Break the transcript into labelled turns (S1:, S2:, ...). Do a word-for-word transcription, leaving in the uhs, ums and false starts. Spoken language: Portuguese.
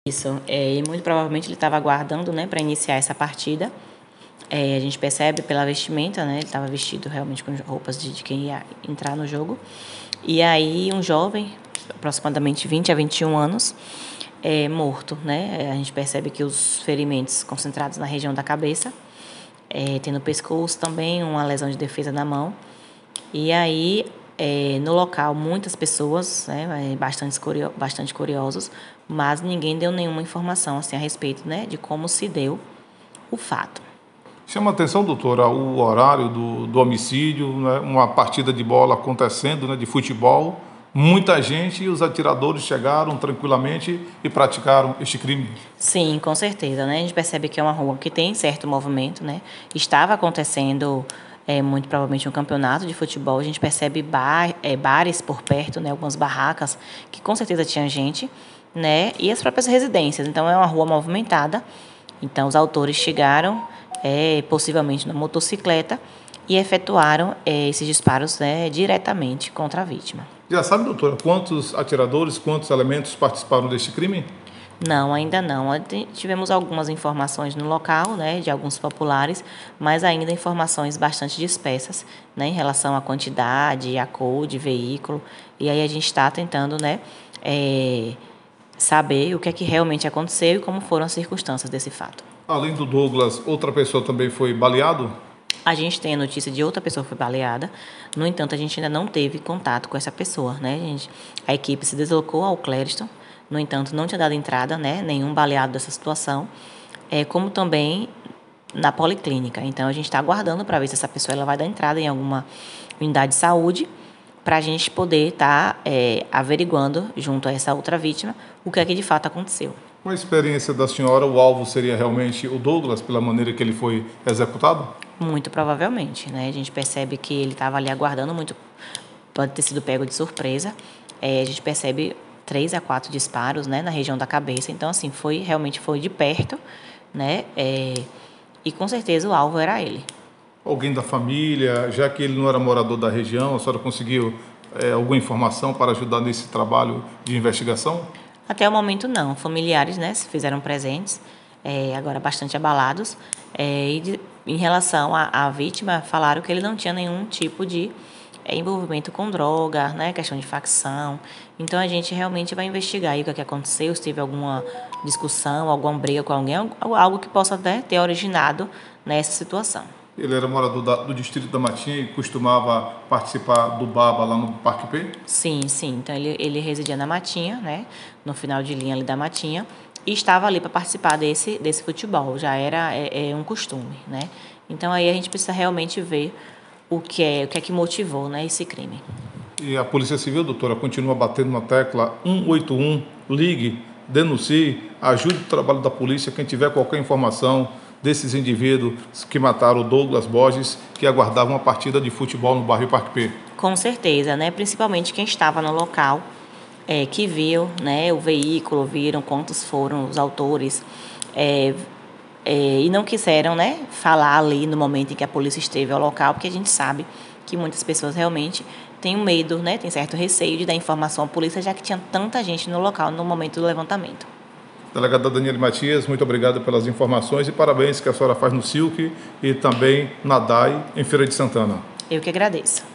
S1: Isso, é, e muito provavelmente ele estava aguardando, né, para iniciar essa partida. É, a gente percebe pela vestimenta, né, ele estava vestido realmente com roupas de, de quem ia entrar no jogo. E aí um jovem, aproximadamente vinte a vinte e um anos, é, morto, né? A gente percebe que os ferimentos concentrados na região da cabeça, é, tem no pescoço também uma lesão de defesa na mão. E aí, é, no local, muitas pessoas, né, bastante, curio, bastante curiosos, mas ninguém deu nenhuma informação assim, a respeito, né, de como se deu o fato.
S2: Chama a atenção, doutora, o horário do, do homicídio, né, uma partida de bola acontecendo, né, de futebol, muita gente e os atiradores chegaram tranquilamente e praticaram este crime.
S1: Sim, com certeza, né? A gente percebe que é uma rua que tem certo movimento, né? Estava acontecendo é, muito provavelmente um campeonato de futebol. A gente percebe bar, é, bares por perto, né? Algumas barracas que com certeza tinha gente, né? E as próprias residências. Então é uma rua movimentada. Então os autores chegaram, é, possivelmente na motocicleta, e efetuaram é, esses disparos, né, diretamente contra a vítima.
S2: Já sabe, doutora, quantos atiradores, quantos elementos participaram deste crime?
S1: Não, ainda não. Tivemos algumas informações no local, né, de alguns populares, mas ainda informações bastante dispersas, né, em relação à quantidade, à cor de veículo. E aí a gente está tentando, né, é, saber o que é que realmente aconteceu e como foram as circunstâncias desse fato.
S2: Além do Douglas, outra pessoa também foi baleado?
S1: A gente tem a notícia de outra pessoa que foi baleada, no entanto, a gente ainda não teve contato com essa pessoa, né? A, gente, a equipe se deslocou ao Clériston, no entanto, não tinha dado entrada, né? Nenhum baleado dessa situação, é, como também na policlínica. Então, a gente está aguardando para ver se essa pessoa ela vai dar entrada em alguma unidade de saúde, para a gente poder estar tá, é, averiguando, junto a essa outra vítima, o que é que de fato aconteceu.
S2: Com a experiência da senhora, o alvo seria realmente o Douglas, pela maneira que ele foi executado?
S1: Muito provavelmente, né? A gente percebe que ele estava ali aguardando muito, pode ter sido pego de surpresa. É, a gente percebe três a quatro disparos, né, na região da cabeça. Então, assim, foi realmente foi de perto, né? É, e com certeza o alvo era ele.
S2: Alguém da família, já que ele não era morador da região, a senhora conseguiu é, alguma informação para ajudar nesse trabalho de investigação?
S1: Até o momento não. Familiares, né, se fizeram presentes, é, agora bastante abalados. É, e de, em relação à, à vítima, falaram que ele não tinha nenhum tipo de é, envolvimento com droga, né, questão de facção. Então a gente realmente vai investigar aí o que, é que aconteceu, se teve alguma discussão, alguma briga com alguém, algo que possa, né, ter originado nessa situação.
S2: Ele era morador da, do distrito da Matinha e costumava participar do Baba lá no Parque P?
S1: Sim, sim. Então ele, ele residia na Matinha, né, no final de linha ali da Matinha, e estava ali para participar desse, desse futebol. Já era é, é um costume, né? Então aí a gente precisa realmente ver o que é, o que é que motivou, né, esse crime.
S2: E a Polícia Civil, doutora, continua batendo na tecla um oito um, ligue, denuncie, ajude o trabalho da polícia, quem tiver qualquer informação desses indivíduos que mataram o Douglas Borges, que aguardavam uma partida de futebol no bairro Parque P.
S1: Com certeza, né? Principalmente quem estava no local, é, que viu, né, o veículo, viram quantos foram os autores, é, é, e não quiseram, né, falar ali no momento em que a polícia esteve ao local, porque a gente sabe que muitas pessoas realmente têm medo, né, têm certo receio de dar informação à polícia, já que tinha tanta gente no local no momento do levantamento.
S2: Delegada Daniele Matias, muito obrigado pelas informações e parabéns que a senhora faz no S I L C e também na D A I, em Feira de Santana.
S1: Eu que agradeço.